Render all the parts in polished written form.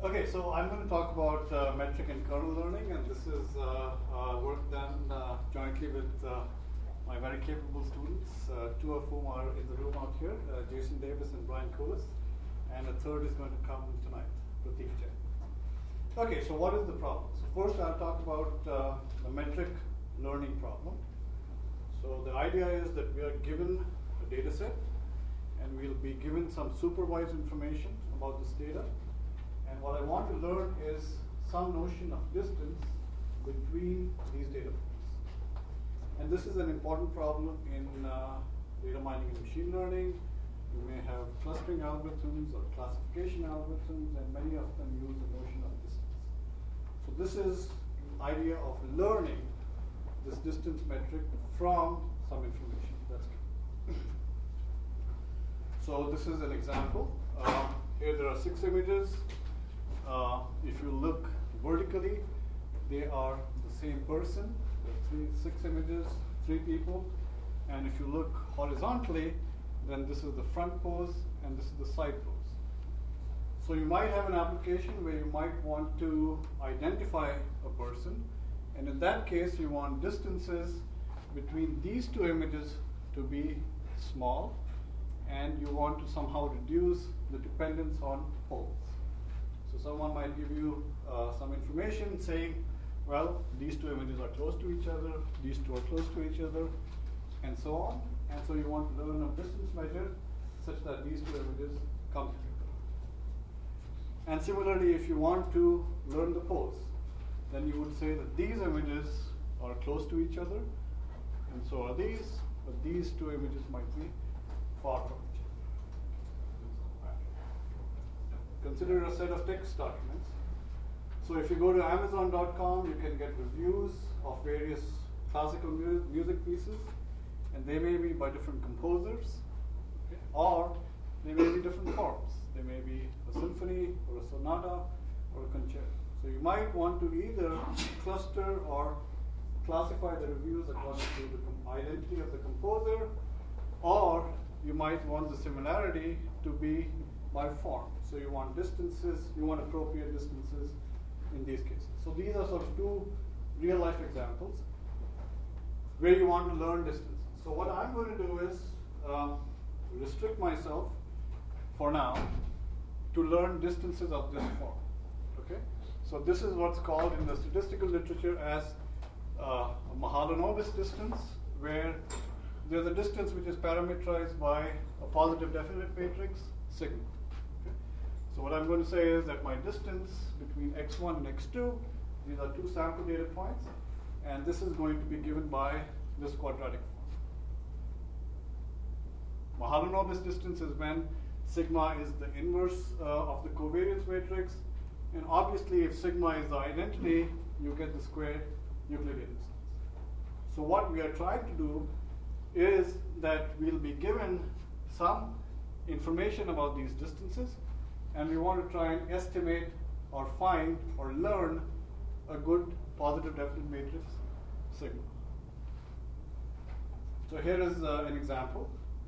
Okay, so I'm going to talk about metric and kernel learning, and this is work done jointly with my very capable students, two of whom are in the room out here, Jason Davis and Brian Koulis, and a third is going to come tonight, Prateek Jain. Okay, so what is the problem? So first I'll talk about the metric learning problem. So the idea is that we are given a data set, and we'll be given some supervised information about this data. And what I want to learn is some notion of distance between these data points. And this is an important problem in data mining and machine learning. You may have clustering algorithms or classification algorithms, and many of them use the notion of distance. So this is the idea of learning this distance metric from some information that's given. So this is an example. Here there are 6 images. If you look vertically, they are the same person. There are 6 images, 3 people. And if you look horizontally, then this is the front pose and this is the side pose. So you might have an application where you might want to identify a person. And in that case, you want distances between these 2 images to be small. And you want to somehow reduce the dependence on poles. So someone might give you some information saying, well, these 2 images are close to each other, these 2 are close to each other, and so on. And so you want to learn a distance measure such that these 2 images come together. And similarly, if you want to learn the pose, then you would say that these images are close to each other, and so are these, but these 2 images might be far from each other. Consider a set of text documents. So if you go to Amazon.com, you can get reviews of various classical music pieces, and they may be by different composers, okay? Or they may be different forms. They may be a symphony or a sonata or a concerto. So you might want to either cluster or classify the reviews according to the identity of the composer, or you might want the similarity to be by form. So you want distances, you want appropriate distances in these cases. So these are sort of 2 real-life examples where you want to learn distances. So what I'm going to do is restrict myself for now to learn distances of this form. Okay? So this is what's called in the statistical literature as a Mahalanobis distance, where there's a distance which is parameterized by a positive definite matrix, sigma. Okay? So what I'm going to say is that my distance between x1 and x2, these are 2 sample data points, and this is going to be given by this quadratic form. Mahalanobis distance is when sigma is the inverse of the covariance matrix, and obviously if sigma is the identity, you get the square Euclidean distance. So what we are trying to do is that we'll be given some information about these distances, and we want to try and estimate or find or learn a good positive definite matrix sigma. So here is an example.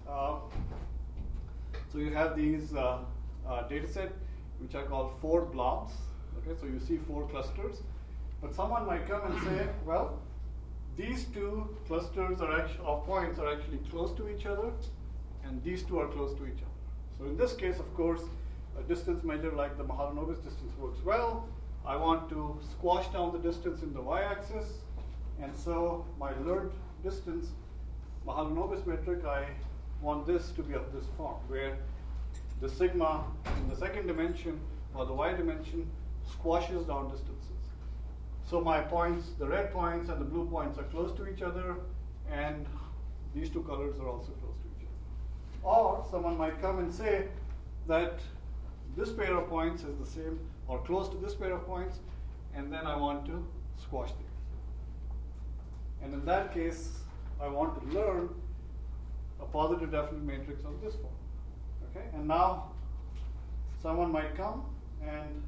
So you have these data set which are called 4 blobs. Okay, so you see 4 clusters, but someone might come and say, well, these 2 clusters of points are actually close to each other, and these 2 are close to each other. So in this case, of course, a distance measure like the Mahalanobis distance works well. I want to squash down the distance in the y-axis, and so my learned distance, Mahalanobis metric, I want this to be of this form, where the sigma in the second dimension or the y dimension squashes down distances. So my points, the red points and the blue points are close to each other, and these 2 colors are also close to each other. Or someone might come and say that this pair of points is the same or close to this pair of points, and then I want to squash these. And in that case, I want to learn a positive definite matrix of this form. Okay? And now someone might come and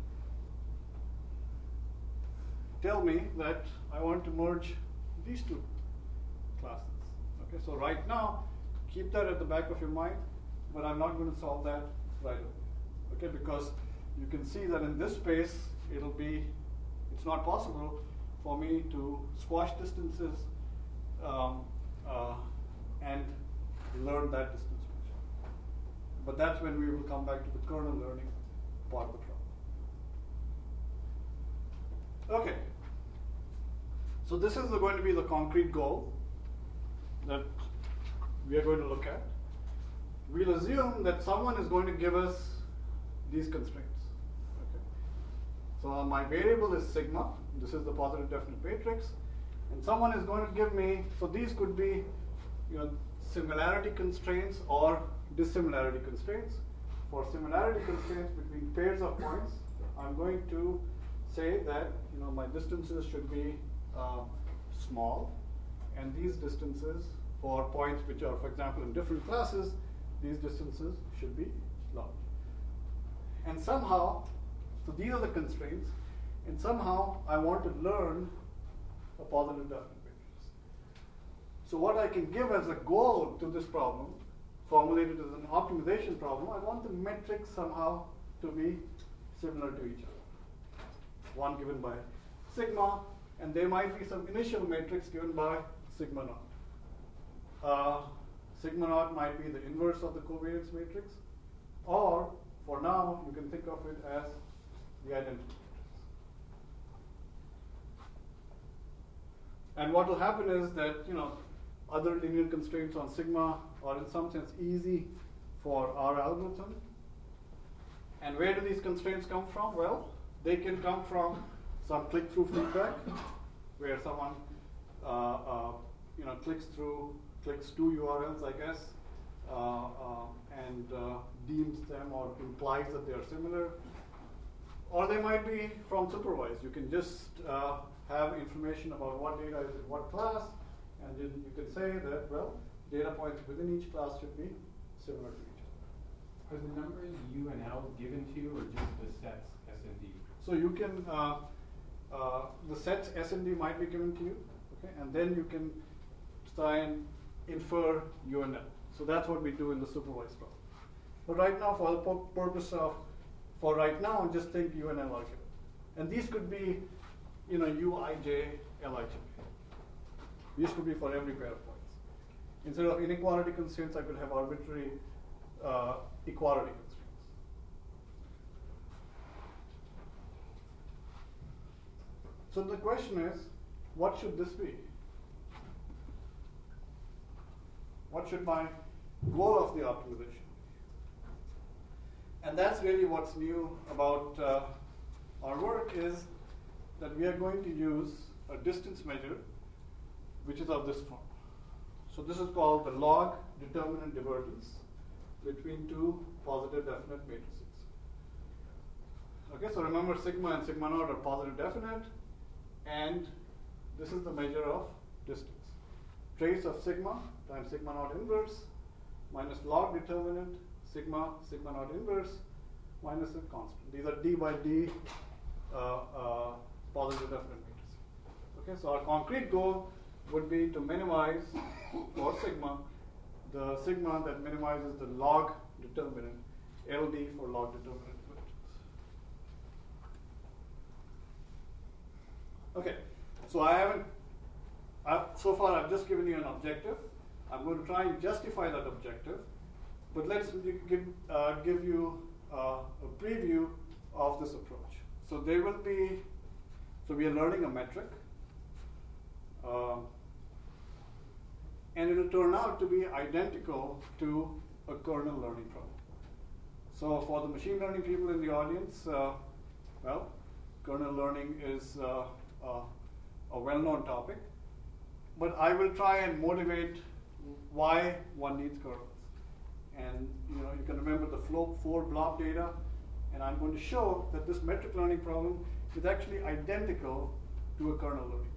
tell me that I want to merge these 2 classes. Okay? So right now, keep that at the back of your mind, but I'm not going to solve that right away. Okay? Because you can see that in this space, it's not possible for me to squash distances and learn that distance function. But that's when we will come back to the kernel learning part of the problem. Okay. So this is going to be the concrete goal that we are going to look at. We'll assume that someone is going to give us these constraints. Okay. So my variable is sigma. This is the positive definite matrix. And someone is going to give me, so these could be similarity constraints or dissimilarity constraints. For similarity constraints between pairs of points, I'm going to say that my distances should be small, and these distances for points which are, for example, in different classes, these distances should be large. And somehow, so these are the constraints, and somehow I want to learn a positive definite matrix. So what I can give as a goal to this problem, formulated as an optimization problem, I want the metrics somehow to be similar to each other. One given by sigma, and there might be some initial matrix given by sigma naught. Sigma naught might be the inverse of the covariance matrix, or for now, you can think of it as the identity matrix. And what will happen is that other linear constraints on sigma are in some sense easy for our algorithm. And where do these constraints come from? Well, they can come from some click-through feedback, where someone clicks two URLs, I guess, and deems them or implies that they are similar. Or they might be from supervised. You can just have information about what data is in what class, and then you can say that, well, data points within each class should be similar to each other. Are the numbers U and L given to you, or just the sets S and D? So you can, the sets S and D might be given to you, okay, and then you can try and infer U and L. So that's what we do in the supervised problem. But right now, for the purpose of, just think U and L are given. And these could be, U, I, J, L, I, J. These could be for every pair of points. Instead of inequality constraints, I could have arbitrary equality constraints. So the question is, what should this be? What should my goal of the optimization be? And that's really what's new about our work, is that we are going to use a distance measure which is of this form. So this is called the log determinant divergence between two positive definite matrices. Okay, so remember sigma and sigma naught are positive definite, and this is the measure of distance. Trace of sigma times sigma naught inverse minus log determinant sigma naught inverse minus a constant. These are d by d positive definite matrices. Okay, so our concrete goal would be to minimize for sigma the sigma that minimizes the log determinant, LD for log determinant matrix. Okay, so so far I've just given you an objective. I'm going to try and justify that objective, but let's give you a preview of this approach. So we are learning a metric, and it will turn out to be identical to a kernel learning problem. So for the machine learning people in the audience, well, kernel learning is a well-known topic, but I will try and motivate why one needs kernels. And you can remember the 4 blob data, and I'm going to show that this metric learning problem is actually identical to a kernel learning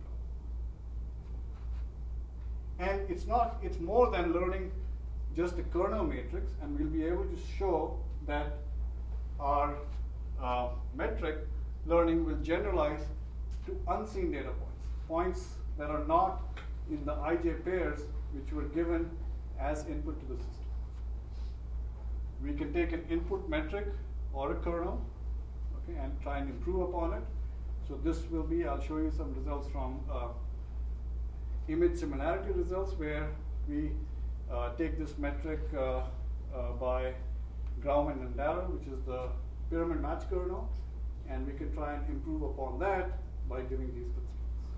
problem. And it's more than learning just a kernel matrix, and we'll be able to show that our metric learning will generalize to unseen data points that are not in the IJ pairs which were given as input to the system. We can take an input metric or a kernel okay, and try and improve upon it. So this will be, I'll show you some results from image similarity results where we take this metric by Grauman and Darrow, which is the pyramid match kernel, and we can try and improve upon that by giving these constraints.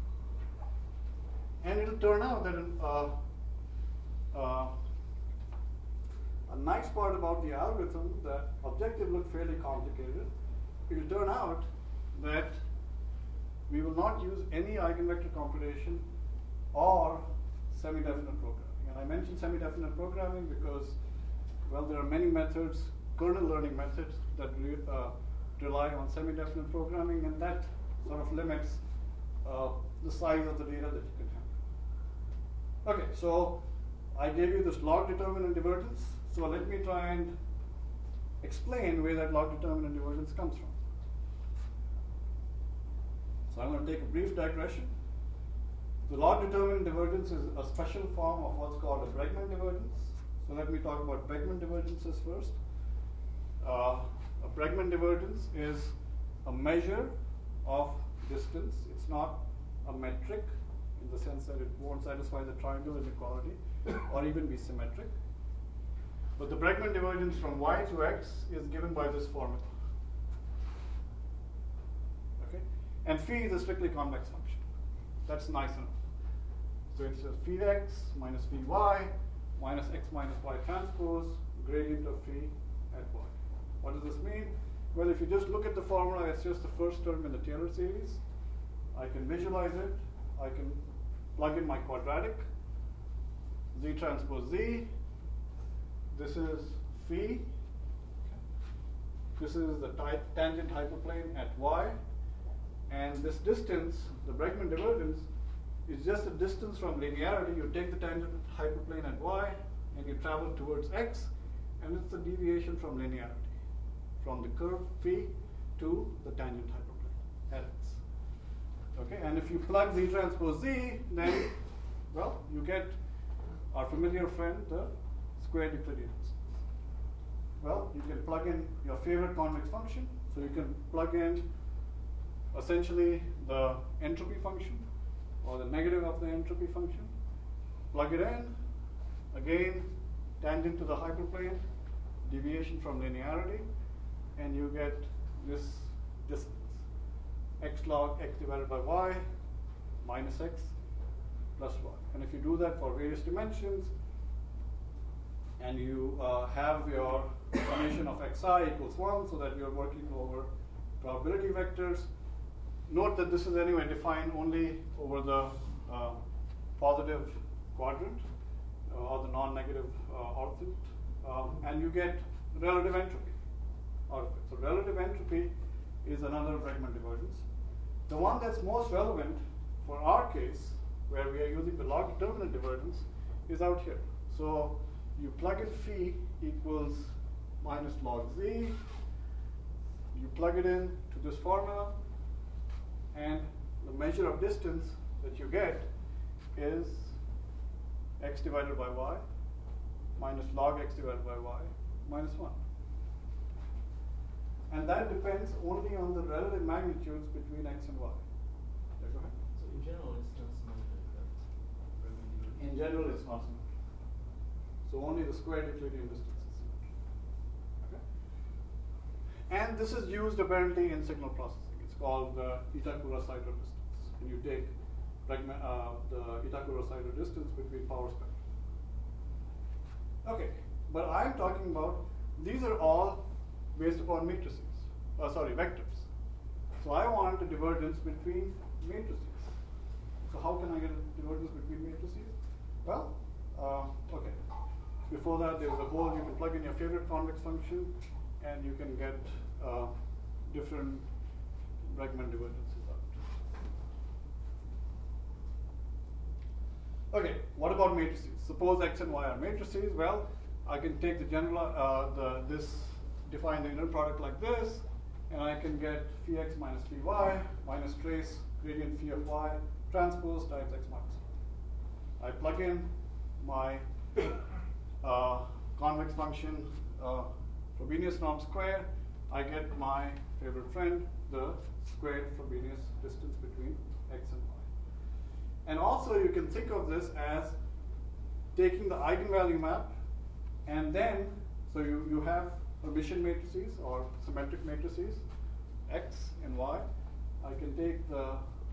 And it'll turn out that a nice part about the algorithm, that objective looked fairly complicated. It'll turn out that we will not use any eigenvector computation or semi-definite programming. And I mentioned semi-definite programming because, well, there are many methods, kernel learning methods, that rely on semi-definite programming, and that sort of limits the size of the data that you can handle. Okay, so I gave you this log determinant divergence. So let me try and explain where that log determinant divergence comes from. So I'm going to take a brief digression. The log determinant divergence is a special form of what's called a Bregman divergence. So let me talk about Bregman divergences first. A Bregman divergence is a measure of distance. It's not a metric in the sense that it won't satisfy the triangle inequality or even be symmetric. But the Bregman divergence from y to x is given by this formula. Okay? And phi is a strictly convex function. That's nice enough. So it's a phi x minus phi y minus x minus y transpose gradient of phi at y. What does this mean? Well, if you just look at the formula, it's just the first term in the Taylor series. I can visualize it. I can plug in my quadratic, z transpose z. This is phi. This is the tangent hyperplane at y. And this distance, the Bregman divergence, is just the distance from linearity. You take the tangent hyperplane at y, and you travel towards x, and it's the deviation from linearity, from the curve phi to the tangent hyperplane at x. Okay, and if you plug z transpose z, then, well, you get our familiar friend, the square Euclidean distance. Well, you can plug in your favorite convex function. So you can plug in essentially the entropy function or the negative of the entropy function. Plug it in, again, tangent to the hyperplane, deviation from linearity, and you get this distance. X log x divided by y minus x plus y. And if you do that for various dimensions, and you have your summation of xi equals 1, so that you're working over probability vectors. Note that this is anyway defined only over the positive quadrant or the non-negative orthant, and you get relative entropy out of it. So relative entropy is another Bregman divergence. The one that's most relevant for our case, where we are using the log determinant divergence, is out here. So you plug in phi equals minus log z, you plug it in to this formula, and the measure of distance that you get is x divided by y minus log x divided by y minus 1. And that depends only on the relative magnitudes between x and y. Yeah, go ahead. So in general, it's not symmetric. Right? In general, it's not symmetric. So only the square Euclidean distance is symmetric. Okay? And this is used apparently in signal processing. It's called the Itakura-Seidler distance. And you take the Itakura-Seidler distance between power spectra. Okay, but I'm talking about, these are all based upon matrices, vectors. So I want a divergence between matrices. So how can I get a divergence between matrices? Well, okay. Before that, there's a whole, you can plug in your favorite convex function, and you can get different Bregman divergences out. Okay, what about matrices? Suppose x and y are matrices. Well, I can take the general, define the inner product like this, and I can get phi x minus phi y minus trace gradient phi of y transpose times x minus 1. I plug in my convex function Frobenius norm square. I get my favorite friend, the squared Frobenius distance between x and y. And also you can think of this as taking the eigenvalue map, and then, so you have Hermitian matrices or symmetric matrices, x and y. I can take the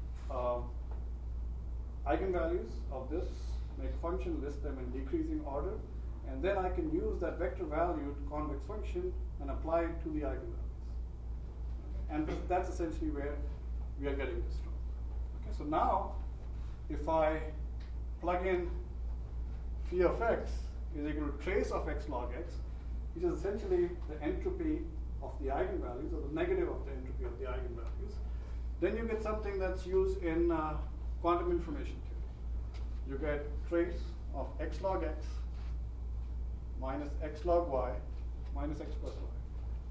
eigenvalues of this, make a function, list them in decreasing order, and then I can use that vector valued convex function and apply it to the eigenvalues. Okay? And that's essentially where we are getting this from. Okay, so now, if I plug in phi of x is equal to trace of x log x, which is essentially the entropy of the eigenvalues, or the negative of the entropy of the eigenvalues, then you get something that's used in quantum information theory. You get trace of x log x minus x log y minus x plus y.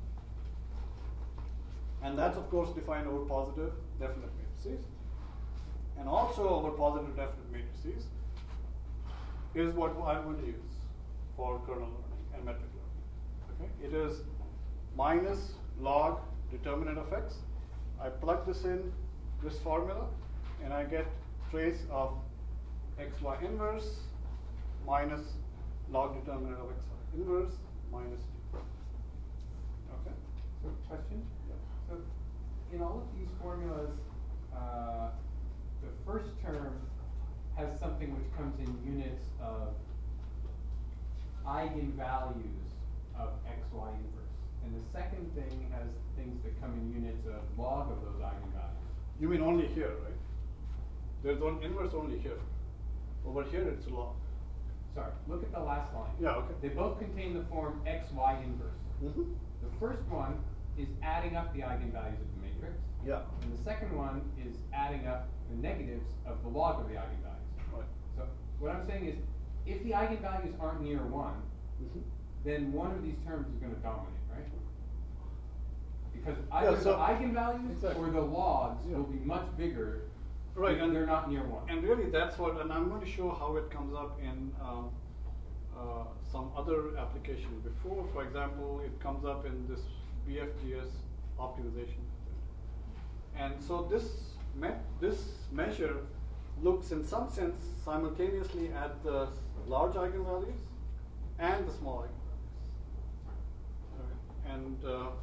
And that's, of course, defined over positive definite matrices. And also over positive definite matrices is what I'm going to use for kernel learning and metric learning. Okay? It is minus log determinant of x. I plug this in this formula, and I get trace of xy inverse minus log determinant of xy inverse minus d. Okay? So, question? Yeah. So, in all of these formulas, the first term has something which comes in units of eigenvalues of xy inverse. And the second thing has things that come in units of log of those eigenvalues. You mean only here, right? There's one inverse only here. Over here it's log. Sorry, look at the last line. Yeah, okay. They both contain the form xy inverse. Mm-hmm. The first one is adding up the eigenvalues of the matrix. Yeah. And the second one is adding up the negatives of the log of the eigenvalues. Right. So what I'm saying is, if the eigenvalues aren't near 1, Mm-hmm. then one of these terms is going to dominate, right? Because Yeah, either so- the eigenvalues Exactly. or the logs Yeah. will be much bigger Right, if and they're not near 1. And really, that's what, and I'm going to show how it comes up in some other application before. For example, it comes up in this BFGS optimization method. And so this measure looks, in some sense, simultaneously at the large eigenvalues and the small eigenvalues. Okay. And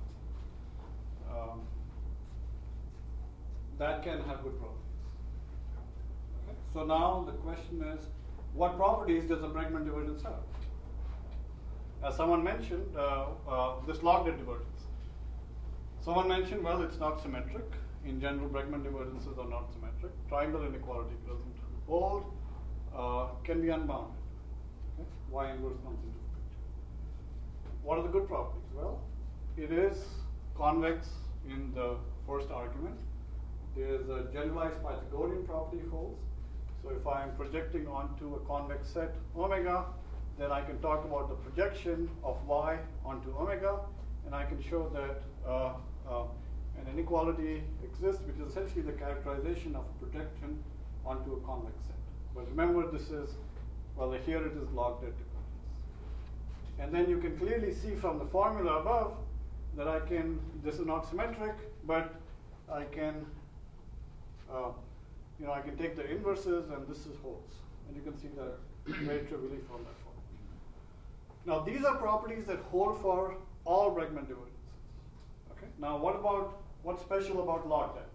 that can have good properties. Okay. So now the question is, what properties does a Bregman divergence have? As someone mentioned, this log-net divergence. Someone mentioned, well, it's not symmetric. In general, Bregman divergences are not symmetric. Triangle inequality doesn't hold, can be unbounded. Okay? Y inverse comes into the picture. What are the good properties? Well, it is convex in the first argument. There's a generalized Pythagorean property holds. So if I'm projecting onto a convex set omega, then I can talk about the projection of y onto omega, and I can show that an inequality exists, which is essentially the characterization of projection onto a convex set. But remember, this is, well, here it is log-net divergence. And then you can clearly see from the formula above that this is not symmetric, but I can, I can take the inverses, and this is holds. And you can see that very trivially from that formula. Now, these are properties that hold for all Bregman divergences. Okay. Now, what's special about log-net?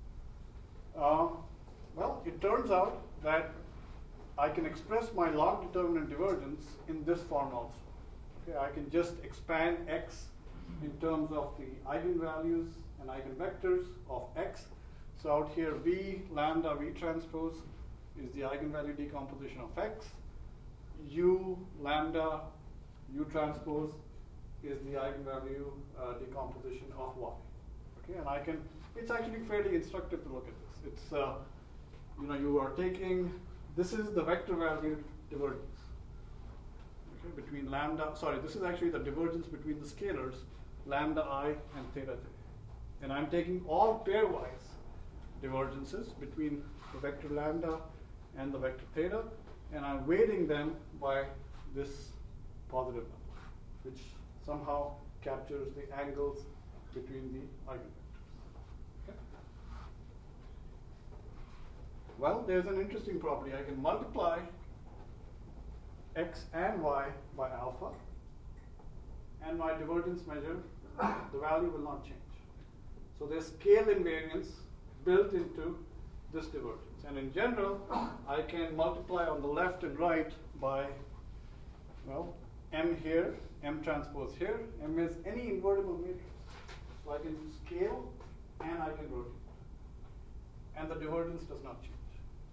Well, it turns out that I can express my log determinant divergence in this form also. Okay, I can just expand x in terms of the eigenvalues and eigenvectors of x. So out here, V lambda V transpose is the eigenvalue decomposition of x. U lambda U transpose is the eigenvalue decomposition of y. Okay, and it's actually fairly instructive to look at this. It's, you are taking, this is the vector value divergence. Okay, between lambda, this is actually the divergence between the scalars, lambda I and theta j. And I'm taking all pairwise divergences between the vector lambda and the vector theta, and I'm weighting them by this positive number, which somehow captures the angles between the eigenvectors. Okay? Well, there's an interesting property. I can multiply x and y by alpha, and my divergence measure, the value will not change. So there's scale invariance built into this divergence. And in general, I can multiply on the left and right by, well, M here, M transpose here. M is any invertible matrix. So I can scale and I can rotate. And the divergence does not change.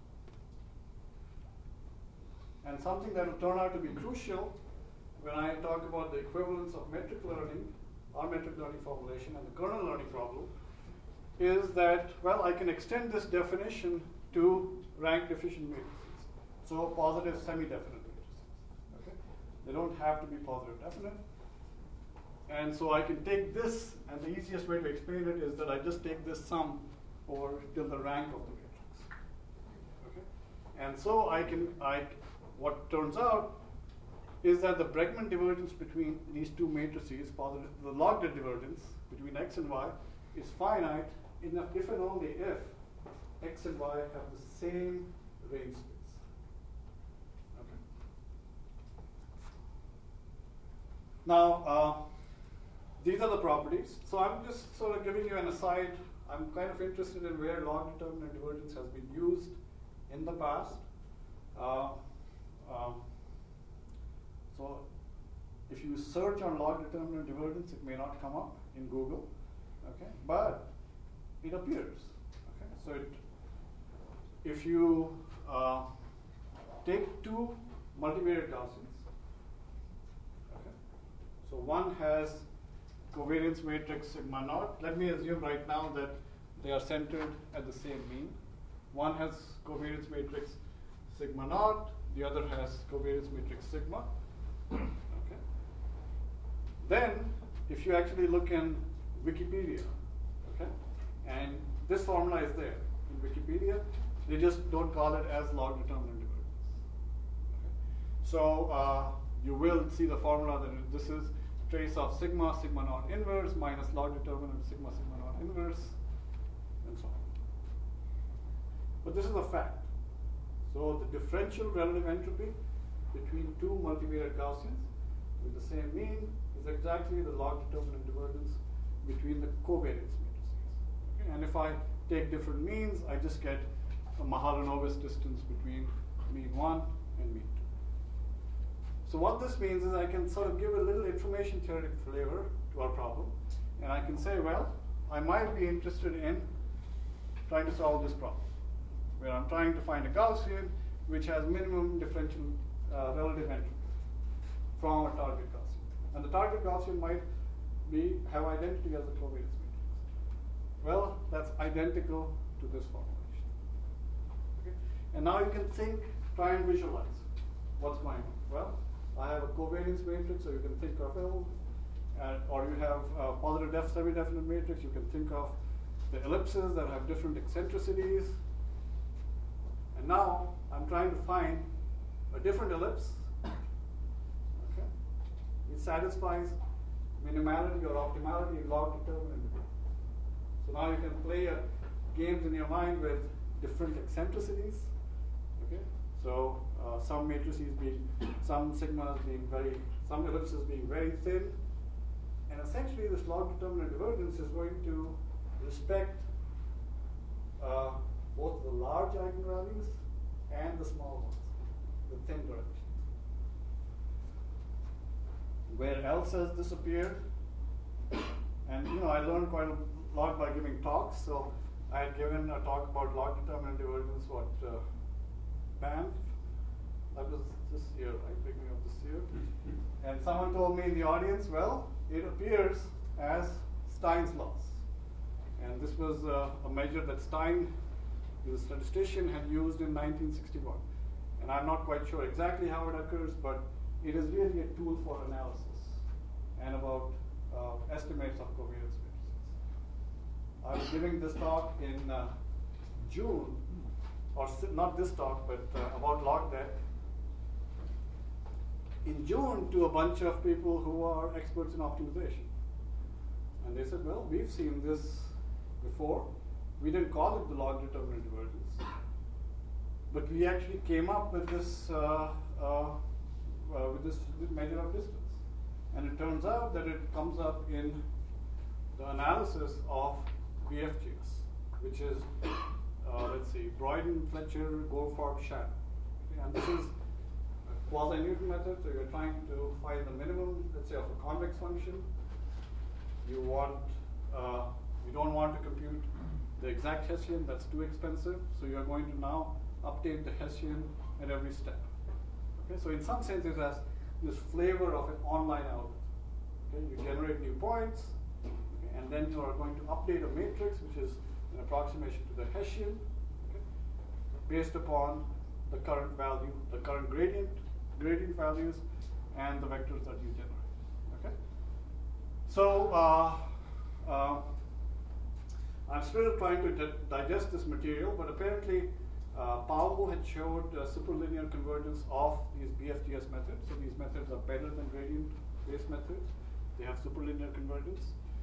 And something that will turn out to be crucial when I talk about the equivalence of metric learning, or metric learning formulation, and the kernel learning problem, is that, well, I can extend this definition to rank efficient matrices. So positive semi-definite matrices. Okay? They don't have to be positive definite. And so I can take this, and the easiest way to explain it is that I just take this sum over till the rank of the matrix. Okay? And so what turns out is that the Bregman divergence between these two matrices, positive, the log divergence between x and y, is finite if and only if x and y have the same range space. Okay. Now, these are the properties. So I'm just sort of giving you an aside. I'm kind of interested in where log determinant divergence has been used in the past. So if you search on log determinant divergence, it may not come up in Google, okay? But it appears. Okay? So if you take two multivariate Gaussians, okay? So one has covariance matrix sigma naught. Let me assume right now that they are centered at the same mean. One has covariance matrix sigma naught. The other has covariance matrix sigma. Okay. Then, if you actually look in Wikipedia, okay, and this formula is there in Wikipedia, they just don't call it as log determinant divergence. Okay. So you will see the formula that this is trace of sigma naught inverse minus log determinant sigma naught inverse, and so on. But this is a fact. So the differential relative entropy between two multivariate Gaussians with the same mean is exactly the log determinant divergence between the covariance matrices. Okay? And if I take different means, I just get a Mahalanobis distance between mean 1 and mean 2. So what this means is I can sort of give a little information theoretic flavor to our problem, and I can say, well, I might be interested in trying to solve this problem, where I'm trying to find a Gaussian which has minimum differential relative entropy from a target Gaussian. And the target Gaussian might have identity as a covariance matrix. Well, that's identical to this formulation. Okay? And now you can try and visualize what's going on. Well, I have a covariance matrix, so you can think of it, or you have a positive semi-definite matrix, you can think of the ellipses that have different eccentricities. And now I'm trying to find a different ellipse, okay, which satisfies minimality or optimality in log determinant. So now you can play games in your mind with different eccentricities. Okay, so some matrices some sigmas some ellipses being very thin, and essentially this log determinant divergence is going to respect both the large eigenvalues and the small ones, the thin directions. Where else has this appeared? And I learned quite a lot by giving talks. So I had given a talk about log determinant divergence, Banff. That was this year, right? Beginning of this year. And someone told me in the audience, well, it appears as Stein's laws. And this was a measure that Stein, the statistician, had used in 1961. And I'm not quite sure exactly how it occurs, but it is really a tool for analysis and about estimates of covariance matrices. I was giving this talk in June, or not this talk, but about LogDeck in June to a bunch of people who are experts in optimization. And they said, well, we've seen this before. We didn't call it the log determinant divergence, but we actually came up with this measure of distance. And it turns out that it comes up in the analysis of BFGS, which is, let's see, Broyden, Fletcher, Goldfarb, Shannon. Okay, and this is a quasi-Newton method, so you're trying to find the minimum, let's say, of a convex function. You don't want to compute the exact Hessian, that's too expensive, so you're going to now update the Hessian at every step. Okay, so in some sense it has this flavor of an online algorithm. Okay, you generate new points, okay, and then you are going to update a matrix, which is an approximation to the Hessian, okay, based upon the current value, the current gradient values, and the vectors that you generate. Okay, so I'm still trying to digest this material, but apparently Paolo had showed superlinear convergence of these BFGS methods. So these methods are better than gradient-based methods. They have superlinear convergence.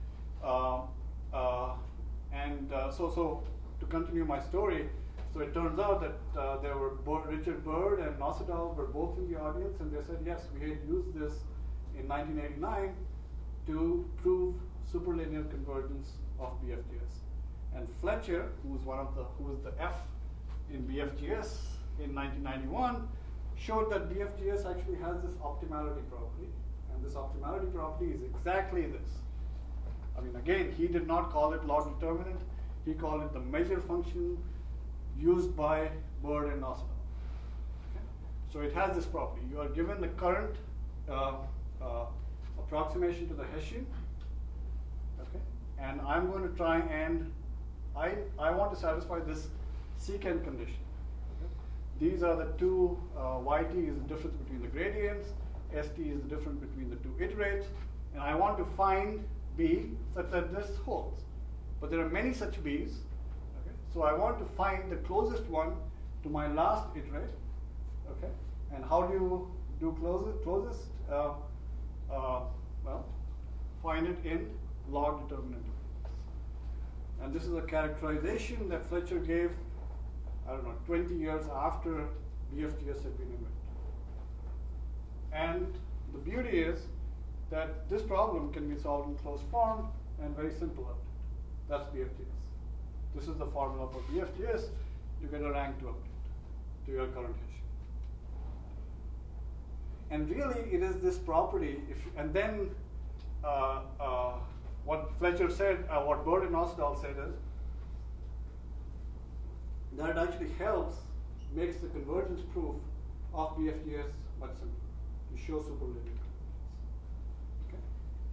So to continue my story, so it turns out that there were Richard Bird and Nossedal were both in the audience, and they said, yes, we had used this in 1989 to prove superlinear convergence of BFGS. And Fletcher, who was the F in BFGS in 1991, showed that BFGS actually has this optimality property, and this optimality property is exactly this. I mean, again, he did not call it log determinant. He called it the measure function used by Bird and Nossedal. Okay? So it has this property. You are given the current approximation to the Hessian, okay? And I'm going to try and I want to satisfy this secant condition. Okay? These are the two, yt is the difference between the gradients, st is the difference between the two iterates, and I want to find b such that this holds. But there are many such b's, okay? So I want to find the closest one to my last iterate, okay? And how do you do closest? Well, find it in log determinant. And this is a characterization that Fletcher gave, I don't know, 20 years after BFGS had been invented. And the beauty is that this problem can be solved in closed form and very simple update. That's BFGS. This is the formula for BFGS. You get a rank to update to your current Hessian. And really, it is this property, and then what Fletcher said, what Bird and Nossedal said is that it actually makes the convergence proof of BFGS much simpler to show superlinear convergence. Okay?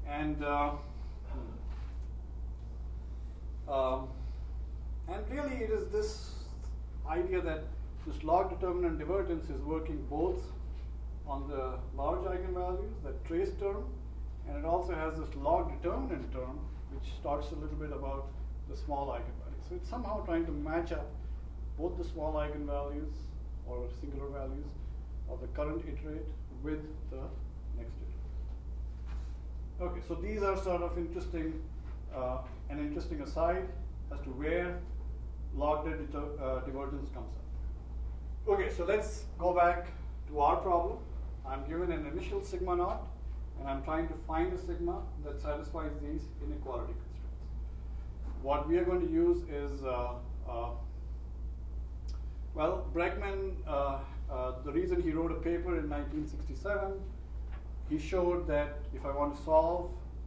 And really, it is this idea that this log determinant divergence is working both on the large eigenvalues, that trace term, and it also has this log determinant term, which talks a little bit about the small eigenvalues. So it's somehow trying to match up both the small eigenvalues or singular values of the current iterate with the next iterate. Okay, so these are sort of interesting, an interesting aside as to where log divergence comes up. Okay, so let's go back to our problem. I'm given an initial sigma naught, and I'm trying to find a sigma that satisfies these inequality constraints. What we are going to use is, well, Bregman, the reason he wrote a paper in 1967, he showed that if I want to solve,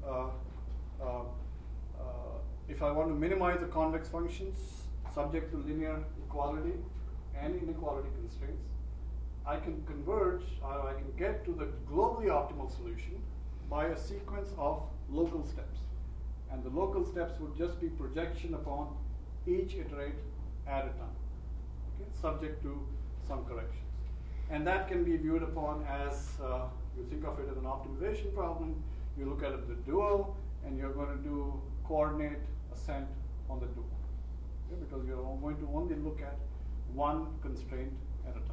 if I want to minimize the convex functions subject to linear equality and inequality constraints, I can converge, or I can get to the globally optimal solution by a sequence of local steps. And the local steps would just be projection upon each iterate at a time, okay, subject to some corrections. And that can be viewed upon as, you think of it as an optimization problem, you look at it the dual, and you're going to do coordinate ascent on the dual, okay, because you're going to only look at one constraint at a time.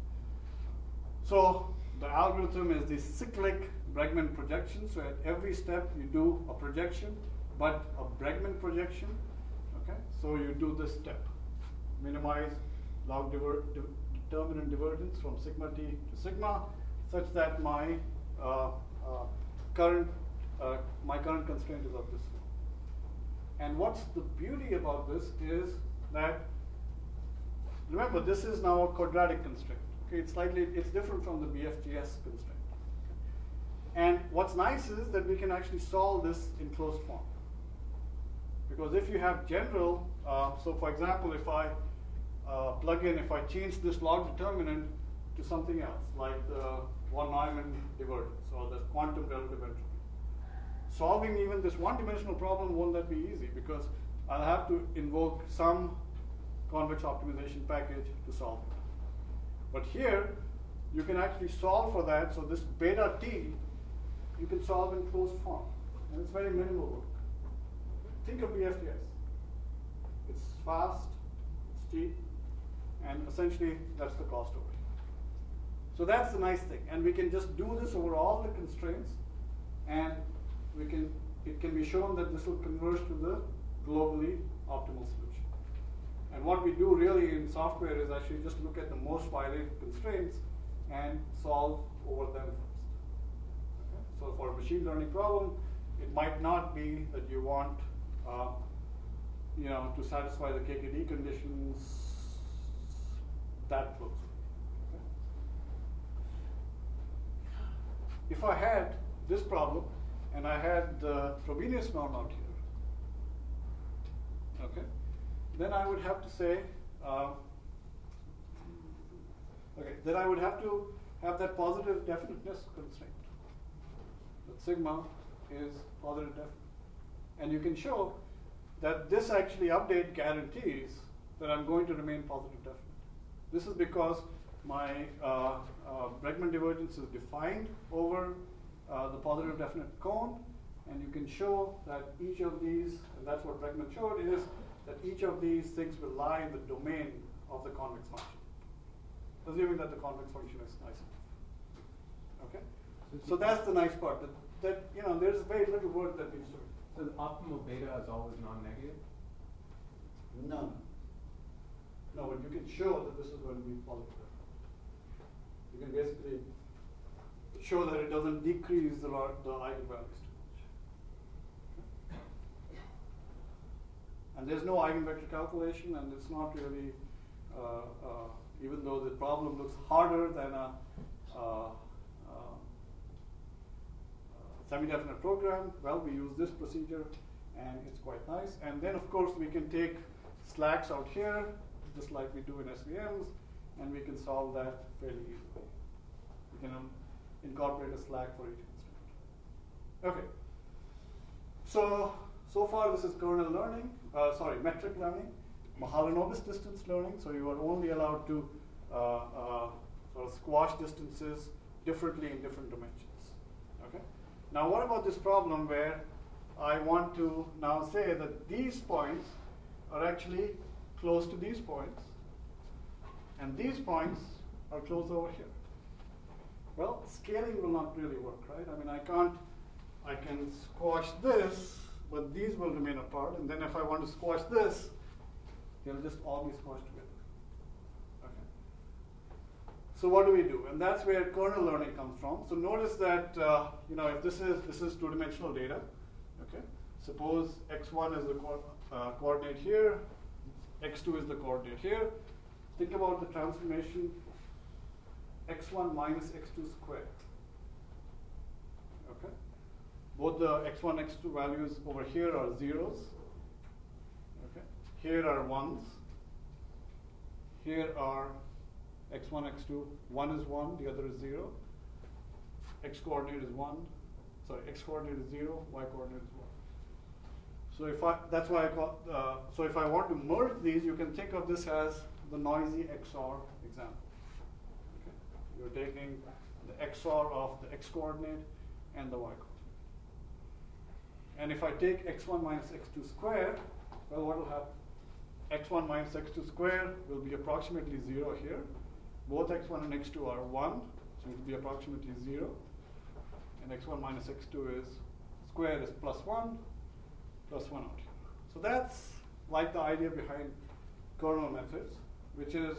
So the algorithm is the cyclic Bregman projection. So at every step you do a projection but a Bregman projection. Okay, so you do this step, minimize log determinant divergence from sigma t to sigma, such that my current constraint is of this form. And what's the beauty about this is that, remember, this is now a quadratic constraint. Okay, it's different from the BFGS constraint. And what's nice is that we can actually solve this in closed form. Because if you have general, so for example, if I if I change this log determinant to something else, like the von Neumann divergence or the quantum relative entropy, solving even this one-dimensional problem won't that be easy, because I'll have to invoke some convex optimization package to solve it. But here, you can actually solve for that. So this beta t, you can solve in closed form, and it's very minimal work. Think of BFGS. It's fast, it's cheap, and essentially that's the cost over here. So that's the nice thing, and we can just do this over all the constraints, and it can be shown that this will converge to the globally optimal solution. And what we do really in software is actually just look at the most violated constraints and solve over them first. Okay? So for a machine learning problem, it might not be that you want to satisfy the KKT conditions that close. Okay? If I had this problem and I had the Frobenius norm out here, okay, then I would have to say, then I would have to have that positive definiteness constraint. That sigma is positive definite. And you can show that this actually update guarantees that I'm going to remain positive definite. This is because my Bregman divergence is defined over the positive definite cone, and you can show that each of these, and that's what Bregman showed, is that each of these things will lie in the domain of the convex function, assuming that the convex function is nice enough. Okay? So that's the nice part, that there's very little work that needs to be. So the optimal beta is always non-negative? No, but you can show that this is going to be positive. You can basically show that it doesn't decrease the eigenvalues too much. Okay? And there's no eigenvector calculation, and it's not really, even though the problem looks harder than a semi-definite program, well, we use this procedure, and it's quite nice. And then, of course, we can take slacks out here, just like we do in SVMs, and we can solve that fairly easily. We can incorporate a slack for each constraint. Okay. So far this is kernel learning, metric learning, Mahalanobis distance learning. So you are only allowed to sort of squash distances differently in different dimensions. Okay. Now, what about this problem where I want to now say that these points are actually close to these points, and these points are close over here? Well, scaling will not really work, right? I mean, I can squash this, but these will remain apart, and then if I want to squash this, they'll just all be squashed together. Okay. So what do we do? And that's where kernel learning comes from. So notice that if this is two-dimensional data, okay. Suppose x1 is the coordinate here, x2 is the coordinate here. Think about the transformation x1 minus x2 squared. Okay. Both the x1, x2 values over here are zeros. Okay. Here are ones. Here are x1, x2. One is 1, the other is 0. X coordinate is 1. Sorry, x coordinate is 0, y coordinate is 1. So if I want to merge these, you can think of this as the noisy XOR example. Okay? You're taking the XOR of the x coordinate and the y coordinate. And if I take x1 minus x2 squared, well, what will happen? x1 minus x2 squared will be approximately 0 here. Both x1 and x2 are 1, so it will be approximately 0. And x1 minus x2 is squared is plus 1 plus 1 out here. So that's like the idea behind kernel methods, which is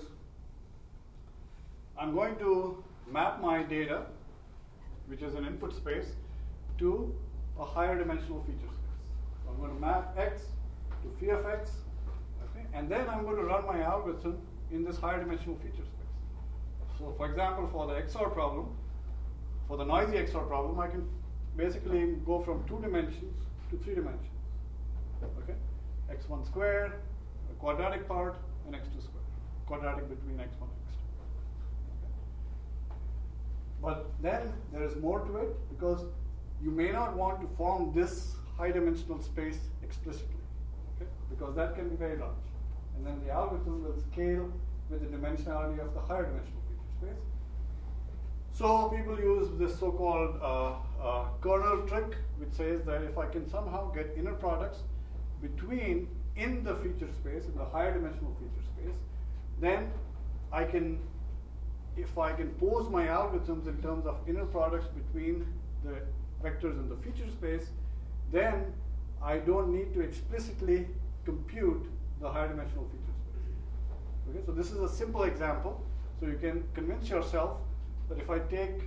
I'm going to map my data, which is an input space, to a higher dimensional feature space. So I'm going to map x to phi of x, okay, and then I'm going to run my algorithm in this higher dimensional feature space. So for example, for the XOR problem, for the noisy XOR problem, I can basically go from 2 dimensions to 3 dimensions. Okay, x1 squared, a quadratic part, and x2 squared, quadratic between x1 and x2. Okay. But then there is more to it, because you may not want to form this high dimensional space explicitly, okay, because that can be very large. And then the algorithm will scale with the dimensionality of the higher dimensional feature space. So people use this so-called kernel trick, which says that if I can somehow get inner products between in the feature space, in the higher dimensional feature space, then I can, if I can pose my algorithms in terms of inner products between the vectors in the feature space, then I don't need to explicitly compute the higher dimensional feature space. Okay, so this is a simple example. So you can convince yourself that if I take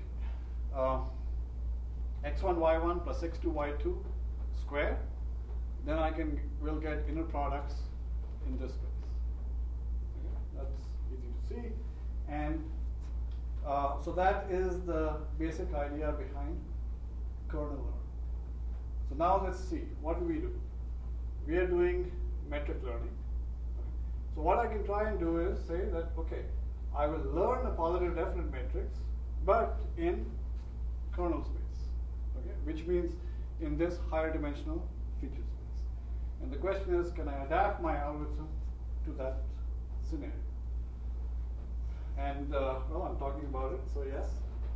x1 y1 plus x2 y2 square, then I will get inner products in this space. Okay, that's easy to see, and so that is the basic idea behind kernel learning. So now let's see, what do? We are doing metric learning. Okay. So what I can try and do is say that, okay, I will learn a positive definite matrix, but in kernel space, okay, which means in this higher dimensional feature space. And the question is, can I adapt my algorithm to that scenario? And well, I'm talking about it, so yes,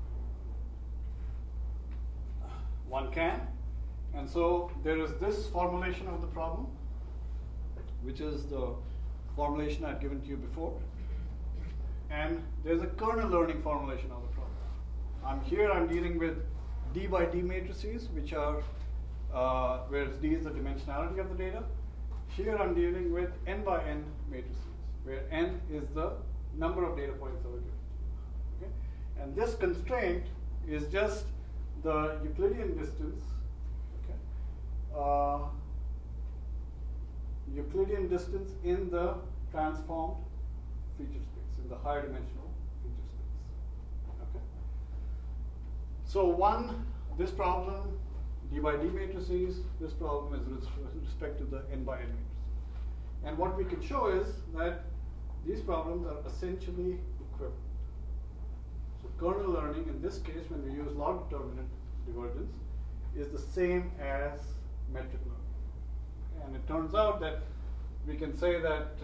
one can. And so there is this formulation of the problem, which is the formulation I've given to you before. And there's a kernel learning formulation of the problem. I'm dealing with D by D matrices, which are, where D is the dimensionality of the data. Here I'm dealing with N by N matrices, where N is the number of data points that are given. Okay? And this constraint is just the Euclidean distance, okay? Euclidean distance in the transformed feature space, in the higher dimensional feature space. Okay? So this problem, D by D matrices, this problem is with respect to the N by N matrices. And what we can show is that these problems are essentially equivalent. So kernel learning, in this case, when we use log determinant divergence, is the same as metric learning. And it turns out that we can say that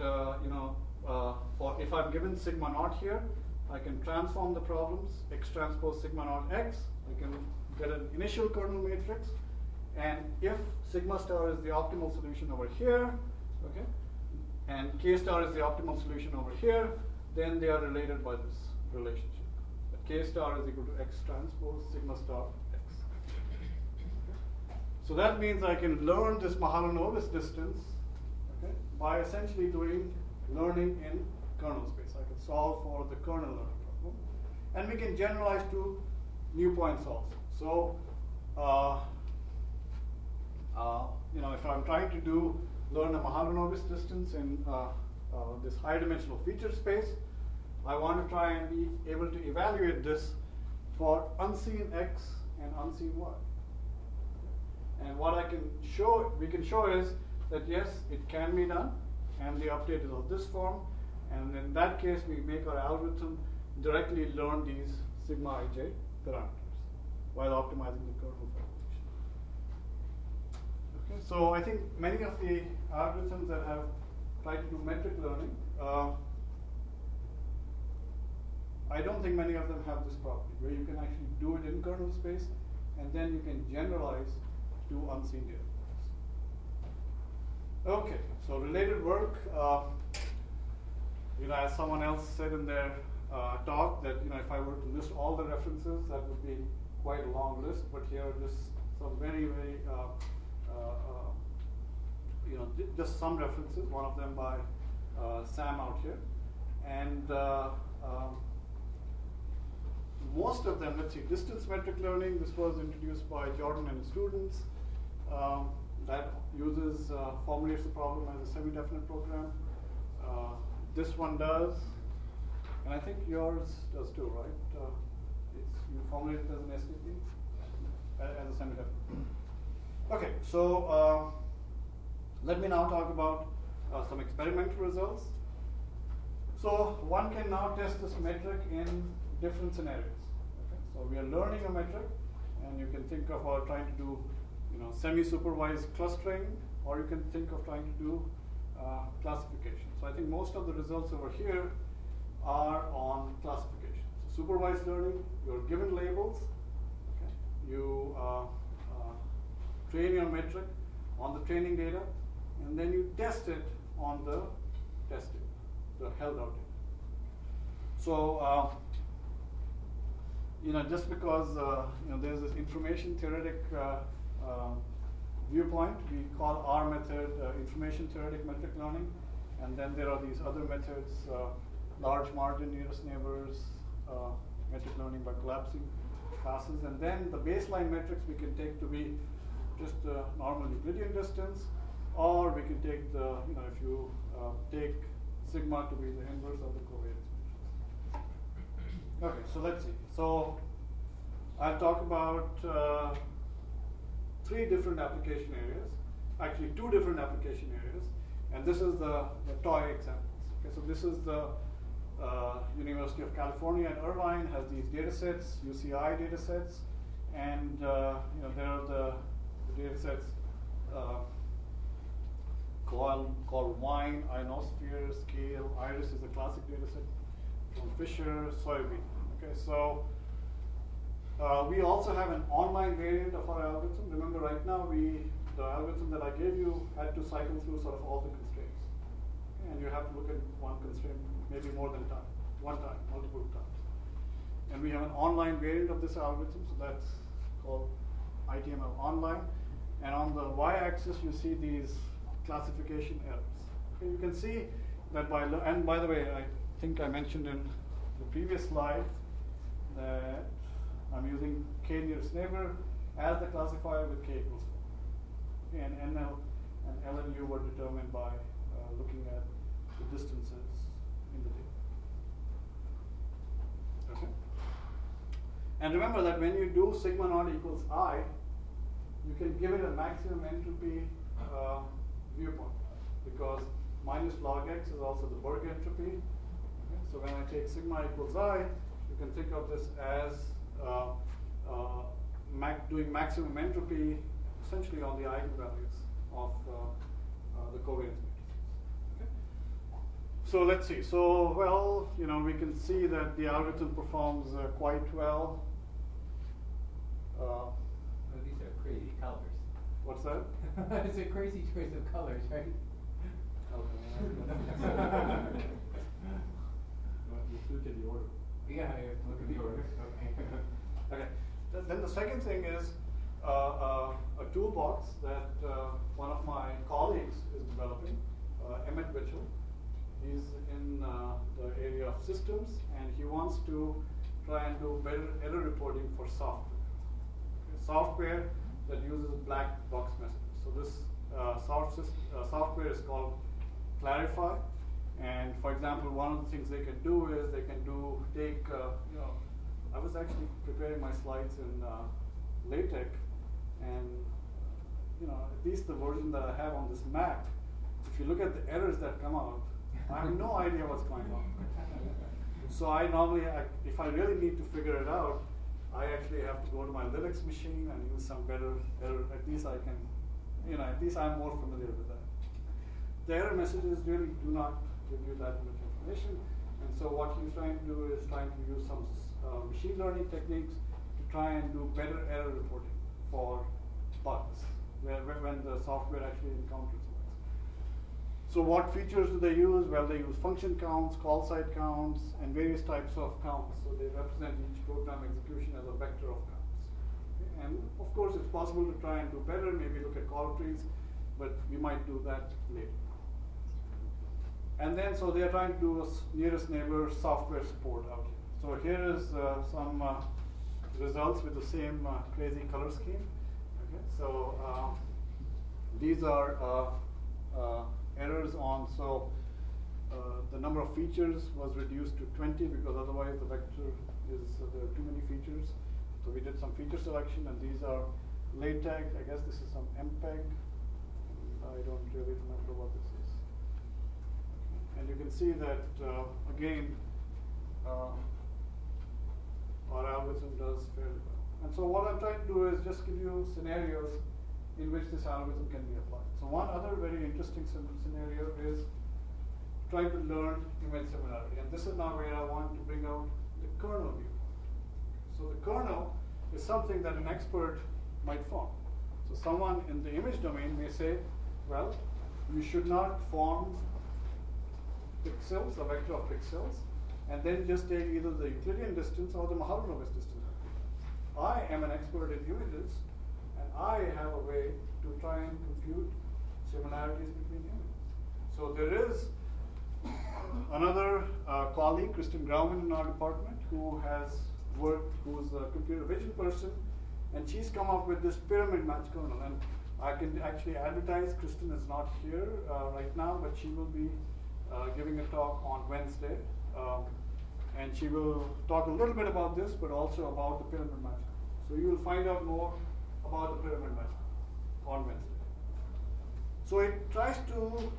if I'm given sigma naught here, I can transform the problems x transpose sigma naught x. I can get an initial kernel matrix, and if sigma star is the optimal solution over here, okay, and k star is the optimal solution over here, then they are related by this relationship. That k star is equal to x transpose sigma star x. Okay. So that means I can learn this Mahalanobis distance, okay, by essentially doing learning in kernel space. I can solve for the kernel learning problem, and we can generalize to new points also. So, if I'm trying to learn a Mahalanobis distance in this high dimensional feature space, I want to try and be able to evaluate this for unseen x and unseen y. And what we can show is that yes, it can be done, and the update is of this form. And in that case, we make our algorithm directly learn these sigma ij parameters while optimizing the kernel formulation. Okay, so I think many of the algorithms that have tried to do metric learning, I don't think many of them have this property, where you can actually do it in kernel space, and then you can generalize to unseen data points. Okay, so related work. As someone else said in their talk, that if I were to list all the references, that would be quite a long list. But here are just some very, very just some references. One of them by Sam out here, and most of them. Let's see, distance metric learning. This was introduced by Jordan and students. That uses formulates the problem as a semi-definite program. This one does, and I think yours does too, right? You formulate it as an STP, as a semi-definite. Okay, so let me now talk about some experimental results. So one can now test this metric in different scenarios. Okay? So we are learning a metric, and you can think of trying to do semi-supervised clustering, or you can think of trying to do classification. So I think most of the results over here are on classification. So supervised learning, you're given labels, okay? You train your metric on the training data, and then you test it on the test data, the held out data. So just because there's this information theoretic viewpoint, we call our method information theoretic metric learning, and then there are these other methods, large margin, nearest neighbors, metric learning by collapsing classes, and then the baseline metrics we can take to be just the normal Euclidean distance, or we can take the, if you take sigma to be the inverse of the covariance matrix. Okay, so let's see. So I'll talk about 3 different application areas, actually 2 different application areas, and this is the toy examples. Okay, so this is the University of California at Irvine has these data sets, UCI data sets, and there are the data sets called wine, ionosphere, scale, iris is a classic data set from Fisher, soybean. Okay, so we also have an online variant of our algorithm. Remember, right now the algorithm that I gave you had to cycle through sort of all the constraints, and you have to look at one constraint maybe more than one time, multiple times. And we have an online variant of this algorithm, so that's called ITML Online. And on the y-axis, you see these classification errors. Okay, you can see that and by the way, I think I mentioned in the previous slide that I'm using k nearest neighbor as the classifier with k equals 4. Okay, and NL and L and U were determined by looking at the distances in the data. Okay. And remember that when you do sigma naught equals I, you can give it a maximum entropy viewpoint, because minus log x is also the Berg entropy. Okay. So when I take sigma equals I, you can think of this as doing maximum entropy essentially on the eigenvalues of the covariance matrices. Okay. So let's see. So well, we can see that the algorithm performs quite well. These are crazy colors. What's that? It's a crazy choice of colors, right? Okay. You look at the order. Yeah, I have to look at the order. Okay. Okay. Then the second thing is a toolbox that one of my colleagues is developing, Emmett Mitchell. He's in the area of systems, and he wants to try and do better error reporting for software. Okay. Software that uses black box messages. So this software is called Clarify. And for example, one of the things they can do is they can take, I was actually preparing my slides in LaTeX, and at least the version that I have on this Mac, if you look at the errors that come out, I have no idea what's going on. So I normally, if I really need to figure it out, I actually have to go to my Linux machine and use some better error. At least I can, at least I'm more familiar with that. The error messages really do not give you that much information, and so what he's trying to do is trying to use some machine learning techniques to try and do better error reporting for bugs when the software actually encounters bugs. So what features do they use? Well, they use function counts, call site counts, and various types of counts. So they represent each program execution as a vector of counts. Okay? And of course, it's possible to try and do better, maybe look at call trees. but we might do that later. And then, so they are trying to do a nearest neighbor software support out here. So here is some results with the same crazy color scheme. Okay, so these are errors on, so the number of features was reduced to 20 because otherwise the vector is, there are too many features. So we did some feature selection, and these are LaTeX. I guess this is some MPEG. I don't really remember what this is. And you can see that, again, our algorithm does fairly well. And so what I'm trying to do is just give you scenarios in which this algorithm can be applied. So one other very interesting scenario is trying to learn image similarity. And this is now where I want to bring out the kernel view. So the kernel is something that an expert might form. So someone in the image domain may say, well, you should not form pixels, a vector of pixels, and then just take either the Euclidean distance or the Mahalanobis distance. I am an expert in images, and I have a way to try and compute similarities between images. So there is another colleague, Kristen Grauman, in our department, who has worked, who's a computer vision person, and she's come up with this pyramid match kernel. And I can actually advertise, Kristen is not here right now, but she will be giving a talk on Wednesday. And she will talk a little bit about this, but also about the pyramid match. So you will find out more about the pyramid match on Wednesday. So it tries to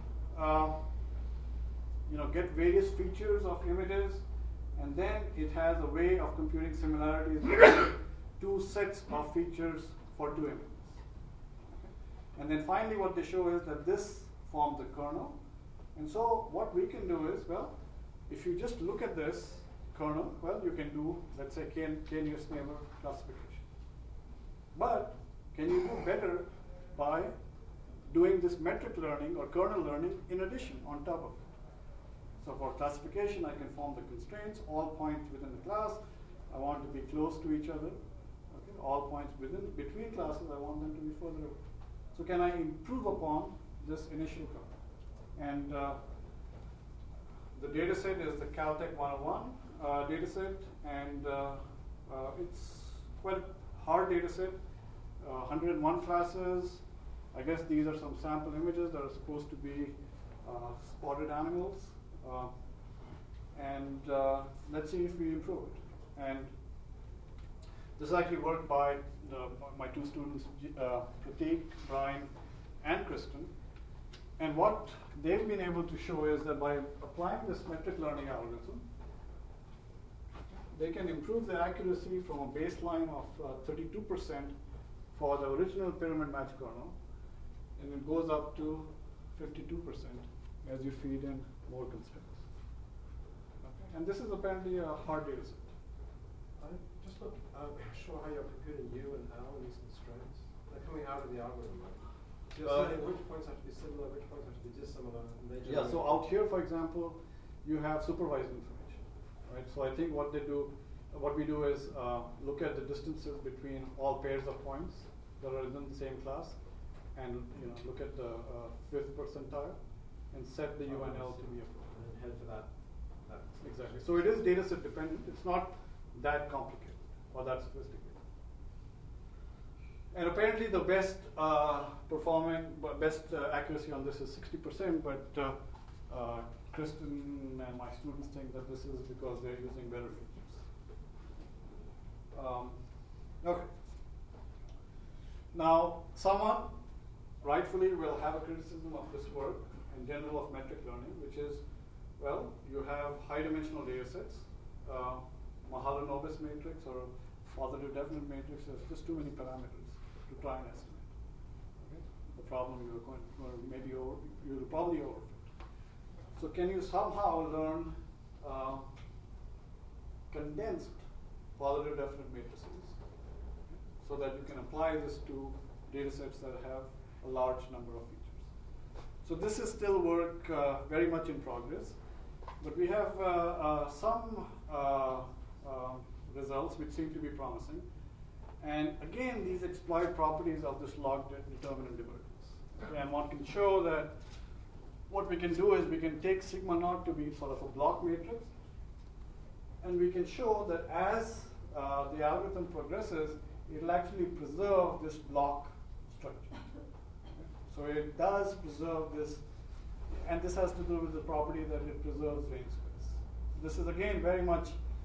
get various features of images, and then it has a way of computing similarities between two sets of features for two images. Okay. And then finally what they show is that this forms the kernel. And so what we can do is, well, if you just look at this kernel, well, you can do, let's say, k-nearest neighbor classification. But can you do better by doing this metric learning or kernel learning in addition on top of it? So for classification, I can form the constraints, all points within the class. I want to be close to each other. Okay? All points between classes, I want them to be further away. So can I improve upon this initial kernel? And the data set is the Caltech 101 data set, and it's quite a hard data set, 101 classes. I guess these are some sample images that are supposed to be spotted animals. And let's see if we improve it. And this is actually work by my two students, Prateek, Brian, and Kristen. And what they've been able to show is that by applying this metric learning algorithm, they can improve the accuracy from a baseline of 32% for the original pyramid match kernel, and it goes up to 52% as you feed in more constraints. Okay. And this is apparently a hard data set. Just not sure how you're computing U and L in these constraints. They're coming out of the algorithm. You're saying which points have to be similar, which points have to be dissimilar. Yeah, so out here, for example, you have supervised information, right? So I think what we do is look at the distances between all pairs of points that are in the same class, and look at the 5th percentile, and set the UNL to be appropriate. And head for that. Exactly. So it is data set dependent. It's not that complicated or that sophisticated. And apparently the best best accuracy on this is 60%, but Kristen and my students think that this is because they're using better features. Okay. Now, someone rightfully will have a criticism of this work in general of metric learning, which is, well, you have high-dimensional data sets, Mahalanobis matrix or positive definite matrix. There's just too many parameters to try and estimate. Okay? The problem you'll probably overfit. So can you somehow learn condensed positive definite matrices, okay, so that you can apply this to data sets that have a large number of features? So this is still work very much in progress, but we have some results which seem to be promising. And again, these exploit properties of this log determinant divergence. And one can show that what we can do is we can take sigma naught to be sort of a block matrix, and we can show that as the algorithm progresses, it will actually preserve this block structure. So it does preserve this, and this has to do with the property that it preserves range space. This is again very much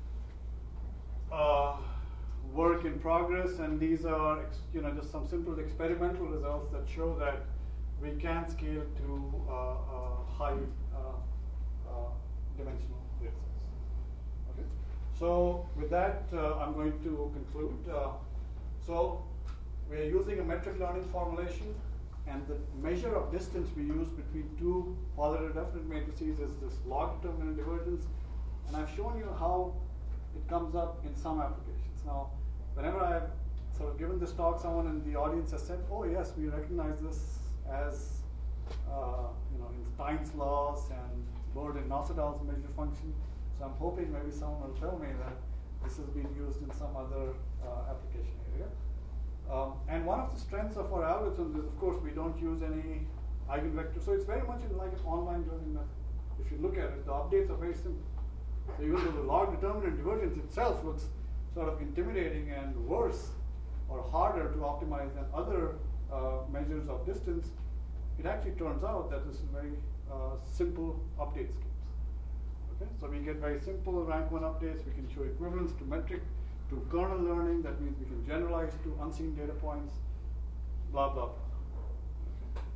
work in progress, and these are just some simple experimental results that show that we can scale to high dimensional data sets. Okay, so with that, I'm going to conclude. So we are using a metric learning formulation, and the measure of distance we use between two positive definite matrices is this log determinant divergence, and I've shown you how it comes up in some applications. Now, whenever I've sort of given this talk, someone in the audience has said, "Oh yes, we recognize this as in Stein's laws and Bird and Nossedal's measure function." So I'm hoping maybe someone will tell me that this is being used in some other application area. And one of the strengths of our algorithms is, of course, we don't use any eigenvectors. So it's very much like an online learning method. If you look at it, the updates are very simple. So even though the log determinant divergence itself looks sort of intimidating and worse or harder to optimize than other measures of distance, it actually turns out that this is very simple update schemes. Okay, so we get very simple rank 1 updates. We can show equivalence to metric, to kernel learning. That means we can generalize to unseen data points, blah, blah, blah. Okay.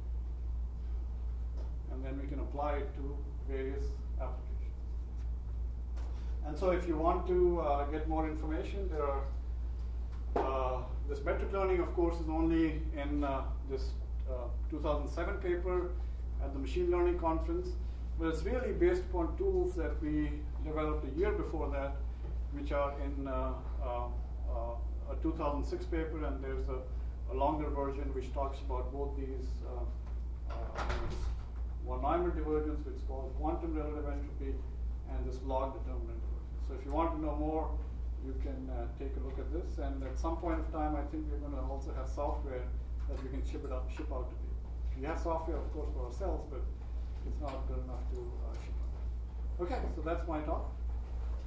And then we can apply it to various applications. And so if you want to get more information, there are, this metric learning, of course, is only in this 2007 paper at the Machine Learning Conference, but it's really based upon tools that we developed a year before that, which are in a 2006 paper, and there's a longer version which talks about both these one-Neumann divergence, which is called quantum relative entropy, and this log determinant divergence. So if you want to know more, you can take a look at this, and at some point of time, I think we're going to also have software that we can ship out to people. We have software, of course, for ourselves, but it's not good enough to ship out. Okay, so that's my talk.